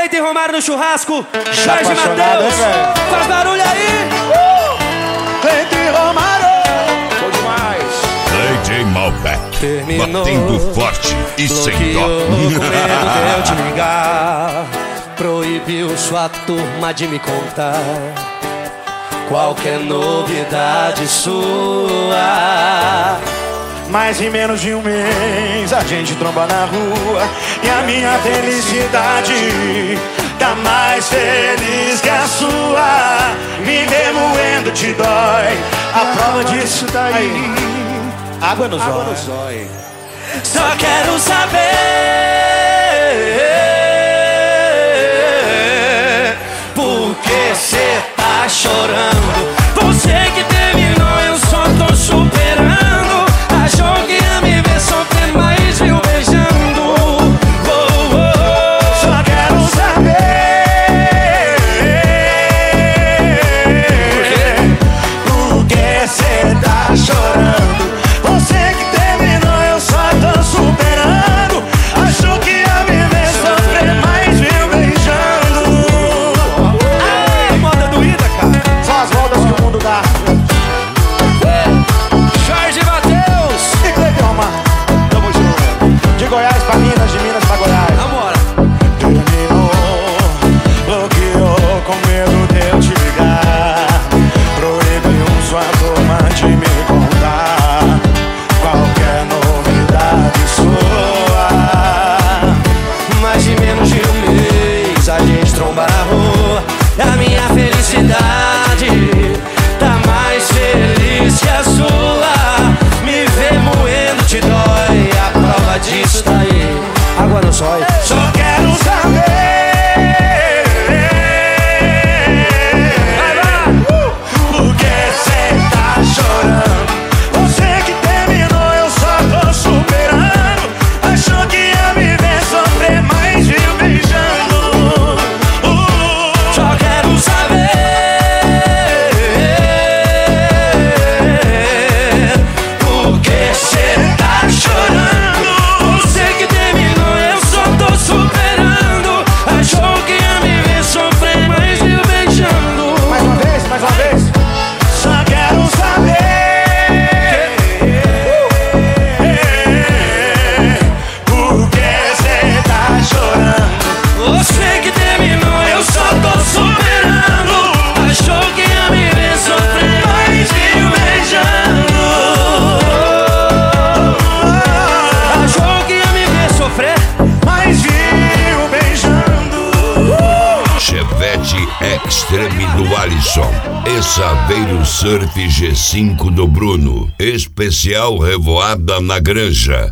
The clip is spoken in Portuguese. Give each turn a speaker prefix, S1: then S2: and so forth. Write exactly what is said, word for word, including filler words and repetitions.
S1: Cleiton e Romário no churrasco.
S2: Tá
S1: Jorge Matheus, faz barulho aí.
S2: uh! Cleiton e Romário.
S3: Bom demais.
S4: D J Malbec,
S1: Terminou,
S4: batendo forte e sem dó.
S1: bloqueou com medo de eu te ligar. Proibiu sua turma de me contar qualquer novidade sua.
S2: Mas em menos de um mês a gente tromba na rua e a minha felicidade tá mais feliz que a sua. Me ver moendo te dói, a prova disso tá aí. Água no zóio.
S1: Só quero saber por que cê tá chorando. Você que terminou, eu só tô superando. Achou que ia me ver sofrer, mas viu beijando. Oh, oh.
S2: Só quero saber por que cê tá chorando. Você que terminou, eu só tô superando. Achou que ia me ver sofrer, mas viu beijando.
S1: Ah, moda doída, cara.
S2: São as voltas que o mundo dá.
S1: Jorge Matheus,
S2: E Cleiton Romário, tamo junto. De Goiás pra Minas, de Minas pra Goiás.
S1: vambora.
S2: Terminou, bloqueou com medo de eu te ligar. Proibiu sua turma de me contar qualquer novidade sua.
S1: Mais de menos de um mês a gente tromba na rua. A minha felicidade tá mais feliz que a sua. Me ver moendo te dói, a prova disso tá aí. Água no zóio.
S2: Só quero saber por que cê tá chorando. Você que terminou, eu só tô superando. Achou que ia me ver sofrer, mas viu beijando. Uh,
S1: Só quero saber por que cê tá chorando. Você que terminou, eu só tô superando. Achou que ia me ver sofrer, mas viu beijando.
S2: Mais uma vez, mais uma vez. Só quero saber por que cê tá chorando.
S1: Você que terminou, eu só tô superando. Achou que ia me ver sofrer, mas viu beijando. Achou que ia me ver sofrer,
S2: Mas viu beijando.
S4: Chevette Extreme do Alisson, Saveiro Surf G cinco do Bruno, especial Revoada na Granja.